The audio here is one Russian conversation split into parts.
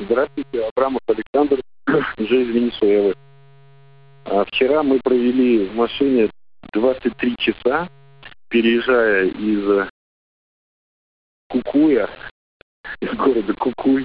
Здравствуйте, Абрамов Александр, уже из Венесуэлы. Вчера мы провели в машине 23 часа, переезжая из Кукуя, из города Кукуй,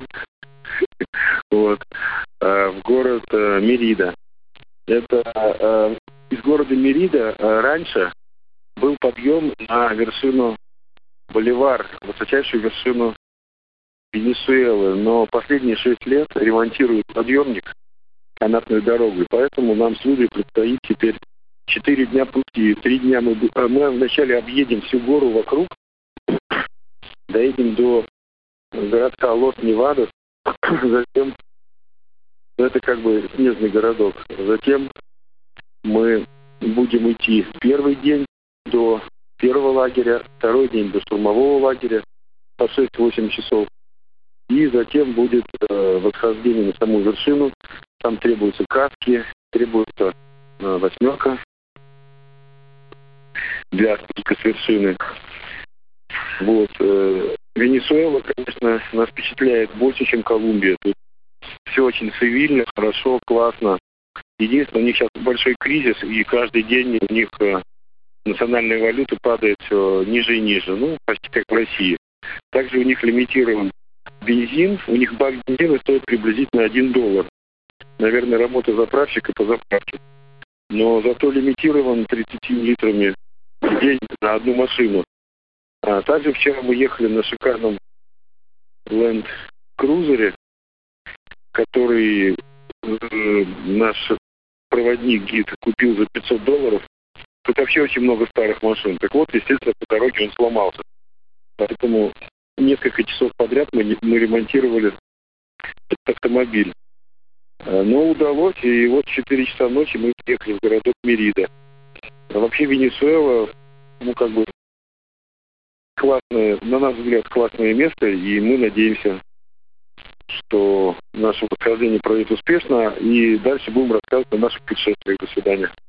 в город Мерида. Это из города Мерида раньше был подъем на вершину Боливар, высочайшую вершину Венесуэлы, но последние 6 лет ремонтируют подъемник, канатную дорогу, и поэтому нам с Юлей предстоит теперь 4 дня пути. 3 дня мы вначале объедем всю гору вокруг, доедем до городка Лос-Невадос, затем это как бы снежный городок. Затем мы будем идти первый день до первого лагеря, второй день до штурмового лагеря по 6-8 часов. И затем будет восхождение на саму вершину. Там требуются каски, требуется 8 для спуска с вершины. Венесуэла, конечно, нас впечатляет больше, чем Колумбия. Тут все очень цивильно, хорошо, классно. Единственное, у них сейчас большой кризис, и каждый день у них национальная валюта падает все ниже и ниже. Ну, почти как в России. Также у них лимитирован бензин. У них бак бензина стоит приблизительно $1. Наверное, работа заправщика по заправке. Но зато лимитирован 30 литрами в день на одну машину. Также вчера мы ехали на шикарном ленд-крузере, который наш проводник-гид купил за $500. Тут вообще очень много старых машин. Так вот, естественно, по дороге он сломался. Поэтому несколько часов подряд мы ремонтировали этот автомобиль. Но удалось, и вот в 4 часа ночи мы приехали в городок Мерида. Вообще Венесуэла, классное, на наш взгляд, классное место, и мы надеемся, что наше восхождение пройдет успешно, и дальше будем рассказывать о наших путешествиях. До свидания.